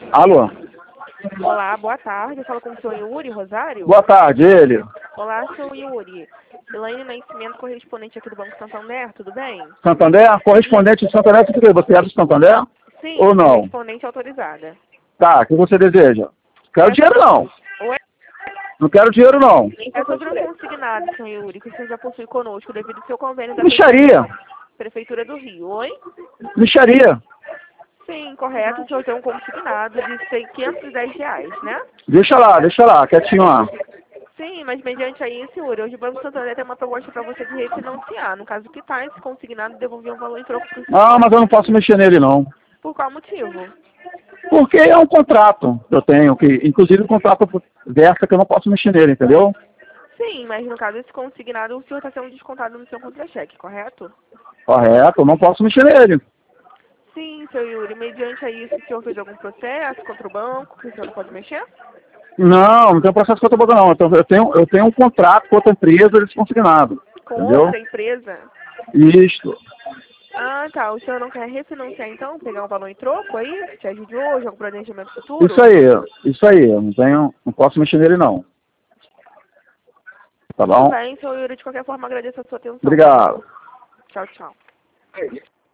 Alô? Olá, boa tarde. Eu falo com o senhor Yuri Rosário? Boa tarde, ele. Olá, senhor Yuri. Elaine Nascimento, correspondente aqui do Banco Santander, tudo bem? Santander? Correspondente de Santander, você é do Santander? Sim, Ou não? correspondente autorizada. Tá, o que você deseja? Quero dinheiro não. Oi? Não quero dinheiro não. É sobre um consignado, senhor Yuri, que o senhor já possui conosco devido ao seu convênio da Micharia. Prefeitura do Rio. Oi? Micharia. Sim, correto. O senhor tem um consignado de R$ 510, né? Deixa lá, quietinho lá. Sim, mas mediante aí, senhor, hoje o Banco Santander tem uma proposta para você de refinanciar. No caso que tá, esse consignado devolver um valor em troco para o senhor. Ah, mas eu não posso mexer nele não. Por qual motivo? Porque é um contrato que eu tenho, que inclusive o contrato versa que eu não posso mexer nele, entendeu? Sim, mas no caso esse consignado, o senhor está sendo descontado no seu contra-cheque, correto? Correto, eu não posso mexer nele. Sim, seu Yuri. Mediante a isso, o senhor fez algum processo contra o banco que o senhor não pode mexer? Não tem processo contra o banco não. Eu tenho um contrato com outra empresa desse consignado. Com Entendeu? outra empresa? Isto. Ah, tá. O senhor não quer refinanciar então? Pegar um valor em troco aí? Que te ajude hoje, algum planejamento futuro? Isso aí. Não posso mexer nele não. Tá bom? Tudo bem, seu Yuri. De qualquer forma, agradeço a sua atenção. Obrigado. Tchau, tchau.